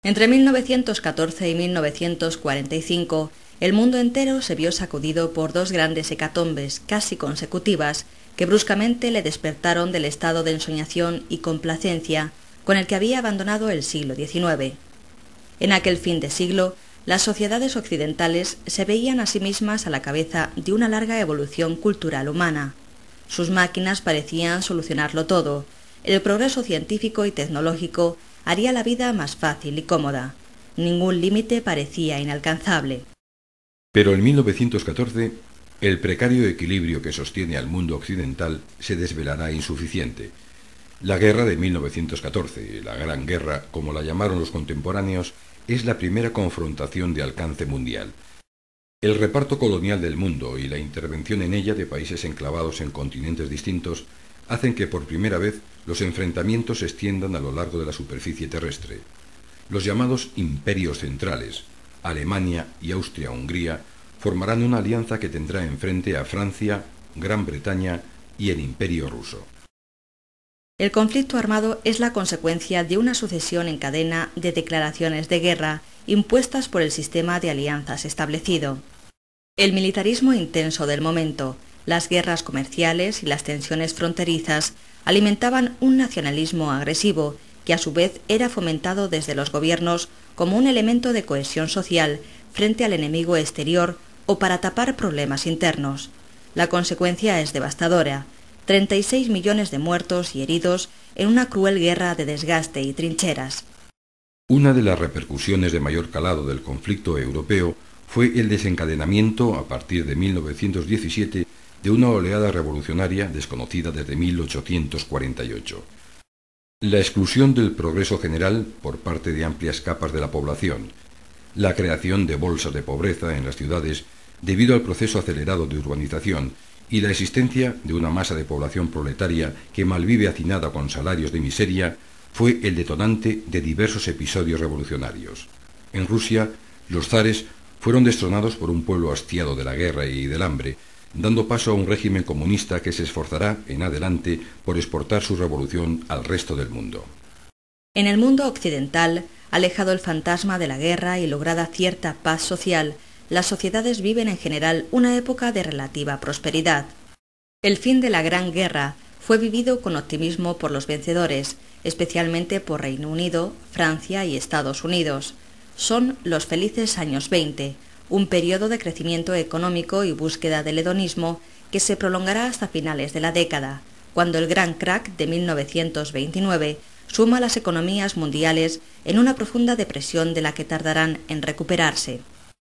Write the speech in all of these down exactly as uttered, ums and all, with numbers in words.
Entre mil novecientos catorce y mil novecientos cuarenta y cinco, el mundo entero se vio sacudido por dos grandes hecatombes casi consecutivas que bruscamente le despertaron del estado de ensoñación y complacencia con el que había abandonado el siglo diecinueve. En aquel fin de siglo, las sociedades occidentales se veían a sí mismas a la cabeza de una larga evolución cultural humana. Sus máquinas parecían solucionarlo todo. El progreso científico y tecnológico haría la vida más fácil y cómoda. Ningún límite parecía inalcanzable. Pero en mil novecientos catorce, el precario equilibrio que sostiene al mundo occidental se desvelará insuficiente. La guerra de mil novecientos catorce, la Gran Guerra, como la llamaron los contemporáneos, es la primera confrontación de alcance mundial. El reparto colonial del mundo y la intervención en ella de países enclavados en continentes distintos hacen que por primera vez los enfrentamientos se extiendan a lo largo de la superficie terrestre. Los llamados imperios centrales, Alemania y Austria-Hungría, formarán una alianza que tendrá enfrente a Francia, Gran Bretaña y el Imperio ruso. El conflicto armado es la consecuencia de una sucesión en cadena de declaraciones de guerra impuestas por el sistema de alianzas establecido. El militarismo intenso del momento, las guerras comerciales y las tensiones fronterizas alimentaban un nacionalismo agresivo que a su vez era fomentado desde los gobiernos como un elemento de cohesión social frente al enemigo exterior o para tapar problemas internos. La consecuencia es devastadora: treinta y seis millones de muertos y heridos en una cruel guerra de desgaste y trincheras. Una de las repercusiones de mayor calado del conflicto europeo fue el desencadenamiento, a partir de mil novecientos diecisiete, de una oleada revolucionaria desconocida desde mil ochocientos cuarenta y ocho. La exclusión del progreso general por parte de amplias capas de la población, la creación de bolsas de pobreza en las ciudades debido al proceso acelerado de urbanización y la existencia de una masa de población proletaria que malvive hacinada con salarios de miseria fue el detonante de diversos episodios revolucionarios. En Rusia, los zares fueron destronados por un pueblo hastiado de la guerra y del hambre, dando paso a un régimen comunista que se esforzará en adelante por exportar su revolución al resto del mundo. En el mundo occidental, alejado el fantasma de la guerra y lograda cierta paz social, las sociedades viven en general una época de relativa prosperidad. El fin de la Gran Guerra fue vivido con optimismo por los vencedores, especialmente por Reino Unido, Francia y Estados Unidos. Son los felices años veinte, un periodo de crecimiento económico y búsqueda del hedonismo que se prolongará hasta finales de la década, cuando el gran crack de mil novecientos veintinueve suma a las economías mundiales en una profunda depresión de la que tardarán en recuperarse.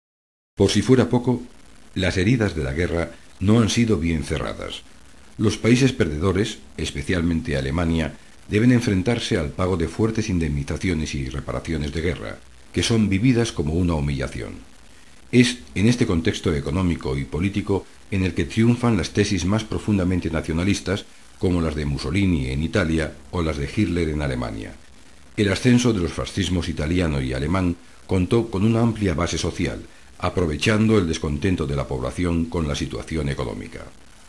Por si fuera poco, las heridas de la guerra no han sido bien cerradas. Los países perdedores, especialmente Alemania, deben enfrentarse al pago de fuertes indemnizaciones y reparaciones de guerra, que son vividas como una humillación. Es en este contexto económico y político en el que triunfan las tesis más profundamente nacionalistas, como las de Mussolini en Italia o las de Hitler en Alemania. El ascenso de los fascismos italiano y alemán contó con una amplia base social, aprovechando el descontento de la población con la situación económica.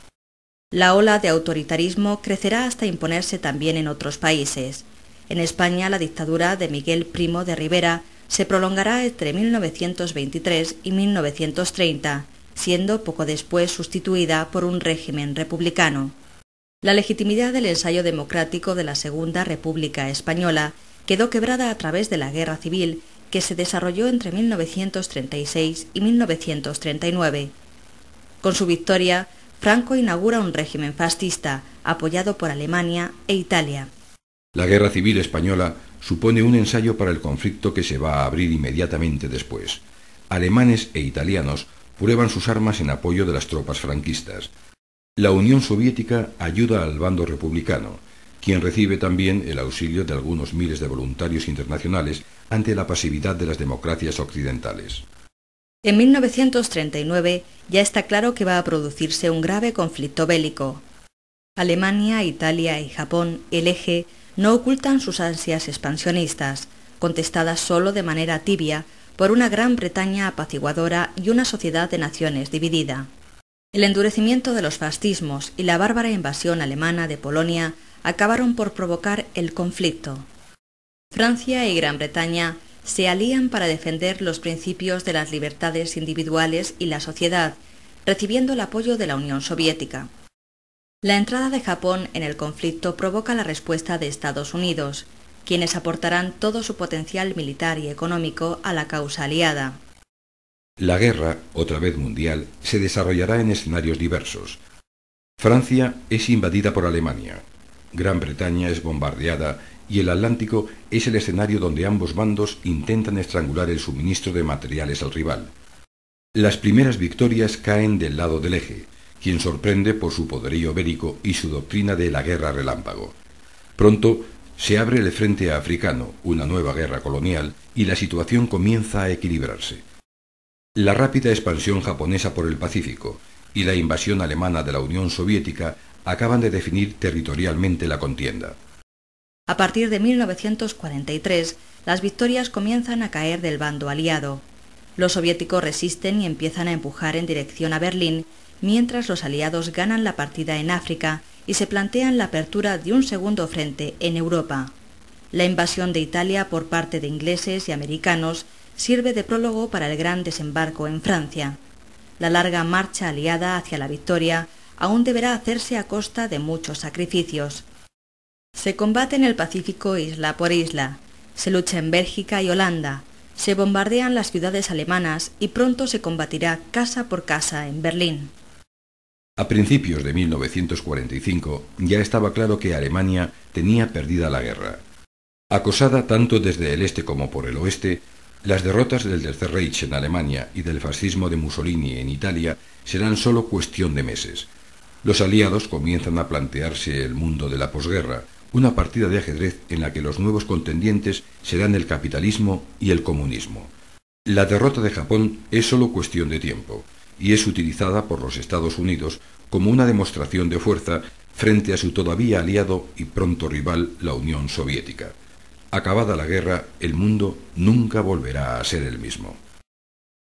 La ola de autoritarismo crecerá hasta imponerse también en otros países. En España, la dictadura de Miguel Primo de Rivera se prolongará entre mil novecientos veintitrés y mil novecientos treinta, siendo poco después sustituida por un régimen republicano. La legitimidad del ensayo democrático de la Segunda República Española quedó quebrada a través de la Guerra Civil que se desarrolló entre mil novecientos treinta y seis y mil novecientos treinta y nueve. Con su victoria, Franco inaugura un régimen fascista, apoyado por Alemania e Italia. La Guerra Civil Española supone un ensayo para el conflicto que se va a abrir inmediatamente después. Alemanes e italianos prueban sus armas en apoyo de las tropas franquistas. La Unión Soviética ayuda al bando republicano, quien recibe también el auxilio de algunos miles de voluntarios internacionales ante la pasividad de las democracias occidentales. En mil novecientos treinta y nueve ya está claro que va a producirse un grave conflicto bélico. Alemania, Italia y Japón, el eje, no ocultan sus ansias expansionistas, contestadas solo de manera tibia por una Gran Bretaña apaciguadora y una sociedad de naciones dividida. El endurecimiento de los fascismos y la bárbara invasión alemana de Polonia acabaron por provocar el conflicto. Francia y Gran Bretaña se alían para defender los principios de las libertades individuales y la sociedad, recibiendo el apoyo de la Unión Soviética. La entrada de Japón en el conflicto provoca la respuesta de Estados Unidos, quienes aportarán todo su potencial militar y económico a la causa aliada. La guerra, otra vez mundial, se desarrollará en escenarios diversos. Francia es invadida por Alemania, Gran Bretaña es bombardeada y el Atlántico es el escenario donde ambos bandos intentan estrangular el suministro de materiales al rival. Las primeras victorias caen del lado del eje, quien sorprende por su poderío bélico y su doctrina de la guerra relámpago. Pronto se abre el frente africano, una nueva guerra colonial, y la situación comienza a equilibrarse. La rápida expansión japonesa por el Pacífico y la invasión alemana de la Unión Soviética acaban de definir territorialmente la contienda. A partir de mil novecientos cuarenta y tres, las victorias comienzan a caer del bando aliado. Los soviéticos resisten y empiezan a empujar en dirección a Berlín, mientras los aliados ganan la partida en África y se plantean la apertura de un segundo frente en Europa. La invasión de Italia por parte de ingleses y americanos sirve de prólogo para el gran desembarco en Francia. La larga marcha aliada hacia la victoria aún deberá hacerse a costa de muchos sacrificios. Se combate en el Pacífico isla por isla, se lucha en Bélgica y Holanda, se bombardean las ciudades alemanas y pronto se combatirá casa por casa en Berlín. A principios de mil novecientos cuarenta y cinco ya estaba claro que Alemania tenía perdida la guerra. Acosada tanto desde el este como por el oeste, las derrotas del Tercer Reich en Alemania y del fascismo de Mussolini en Italia serán solo cuestión de meses. Los aliados comienzan a plantearse el mundo de la posguerra, una partida de ajedrez en la que los nuevos contendientes serán el capitalismo y el comunismo. La derrota de Japón es solo cuestión de tiempo, y es utilizada por los Estados Unidos como una demostración de fuerza frente a su todavía aliado y pronto rival, la Unión Soviética. Acabada la guerra, el mundo nunca volverá a ser el mismo.